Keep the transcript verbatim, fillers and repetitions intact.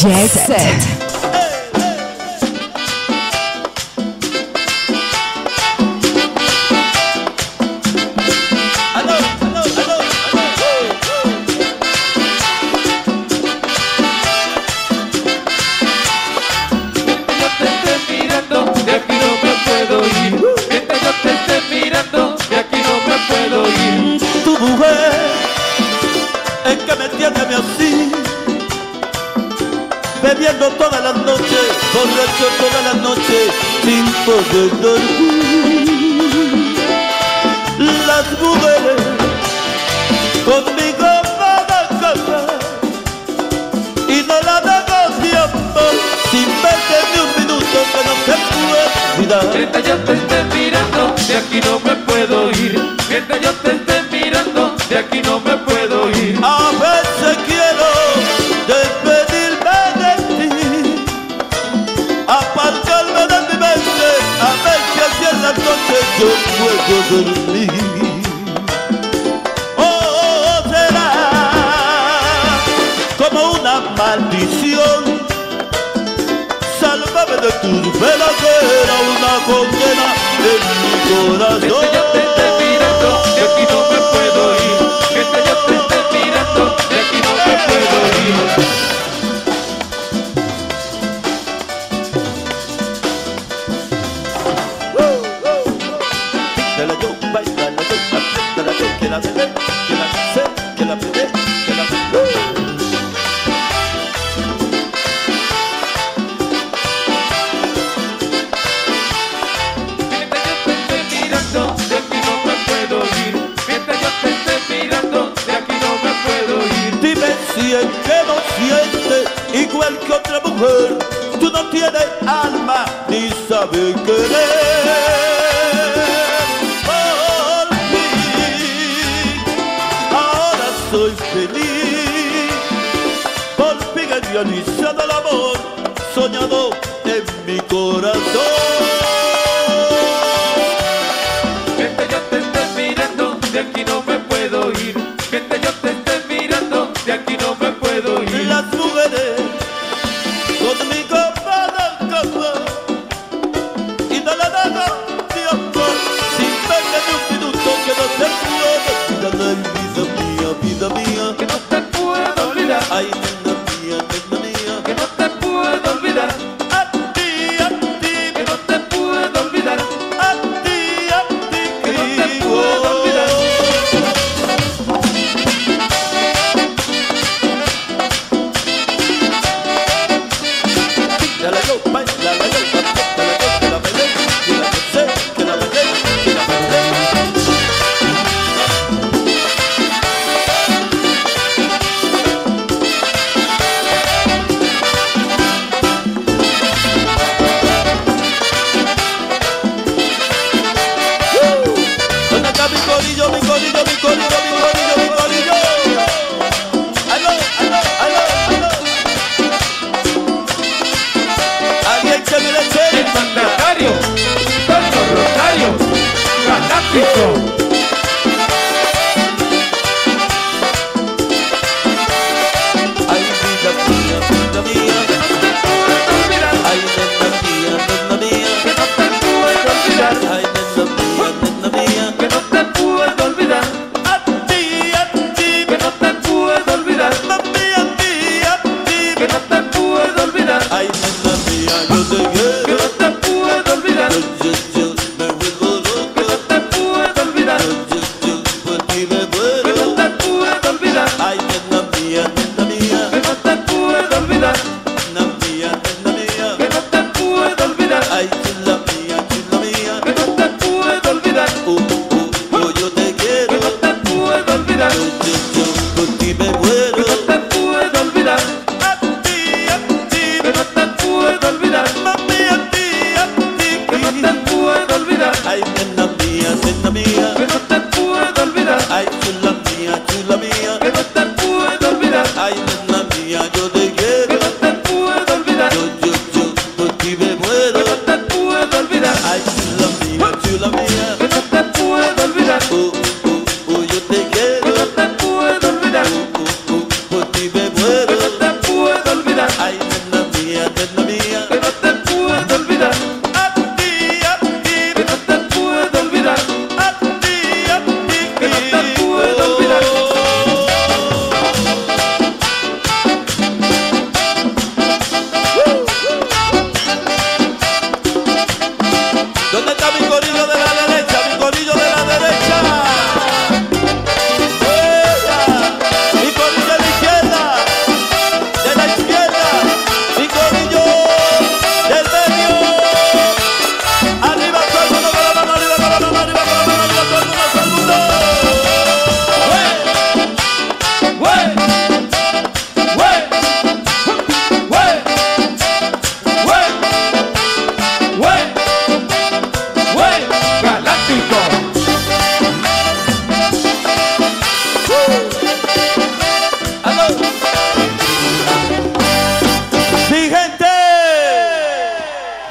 Jet Set. Bebiendo todas las noches, borracho todas las noches, sin poder dormir. Las mujeres conmigo van a casar y no la negociamos sin verte ni un minuto que no te puedo olvidar. Mientras yo te esté mirando, de aquí no me puedo ir. Mientras yo te esté mirando, de aquí no me puedo ir. A veces quiero despedirme de ti, apartarme de mi mente, a ver si así en las noches yo puedo dormir. Oh, será como una maldición, sálvame de tus velas, que era una condena en mi corazón. Mientras yo te esté mirando, de aquí no me puedo ir. Mientras yo te esté mirando, de aquí no me puedo ir. Que la yo baila, la yo aprieta, la yo que la bebé, que la sé, que la bebé, que la bebé. Mientras yo te esté mirando, de aquí no me puedo ir. Mientras yo te esté mirando, de aquí no me puedo ir. Dime si es que no sientes igual que otra mujer. Tú no tienes alma ni sabes querer. Por fin, ahora soy feliz. Por fin he realizado el amor soñado en mi corazón. Mientras yo te esté mirando, de aquí no me puedo ir. Mientras yo te esté mirando, de aquí no me puedo ir. Las mujeres conmigo van a casar y no le dejo tiempo sin verme ni un minuto que no te puedo olvidar. Ay, vida mía, vida mía, Que no te puedo olvidar. ay, nena mía, nena mía, Que no te puedo olvidar. a ti, a ti, Que no te puedo olvidar. a ti, a ti, Que no te puedo olvidar. Ya la yo baila, la yo aprieta, la yo que la bailé, que la sé, que la bailé, que la bailé. ¿Dónde está mi corillo, mi corillo, mi corillo, mi corillo, mi corillo? Aló, aló, aló, aló. Alguien que me le El eche. mandatario, Toño Rosario, galáctico. Ay, vida mía, vida mía, Que no te puedo olvidar. ay, nena mía, nena mía, Que no te puedo olvidar. ay, nena mía, nena mía, Que no te puedo olvidar. a ti, a ti, Que no te puedo olvidar. mami, a ti, a ti, Que no te puedo olvidar. ay, nena mía, yo te Que quiero, no te puedo olvidar. yo, yo, yo me vuelvo Que loco, no te puedo olvidar. yo, yo, yo por ti me Que no muero, te puedo olvidar. ay, nena mía, nena mía, Que no te puedo olvidar. nena mía, nena mía, Que no te puedo olvidar. ay, chula mía, chula mía, Que no te puedo olvidar. uh, uh, uh, yo te Que quiero, no te puedo olvidar. yo, yo, yo por ti me muero.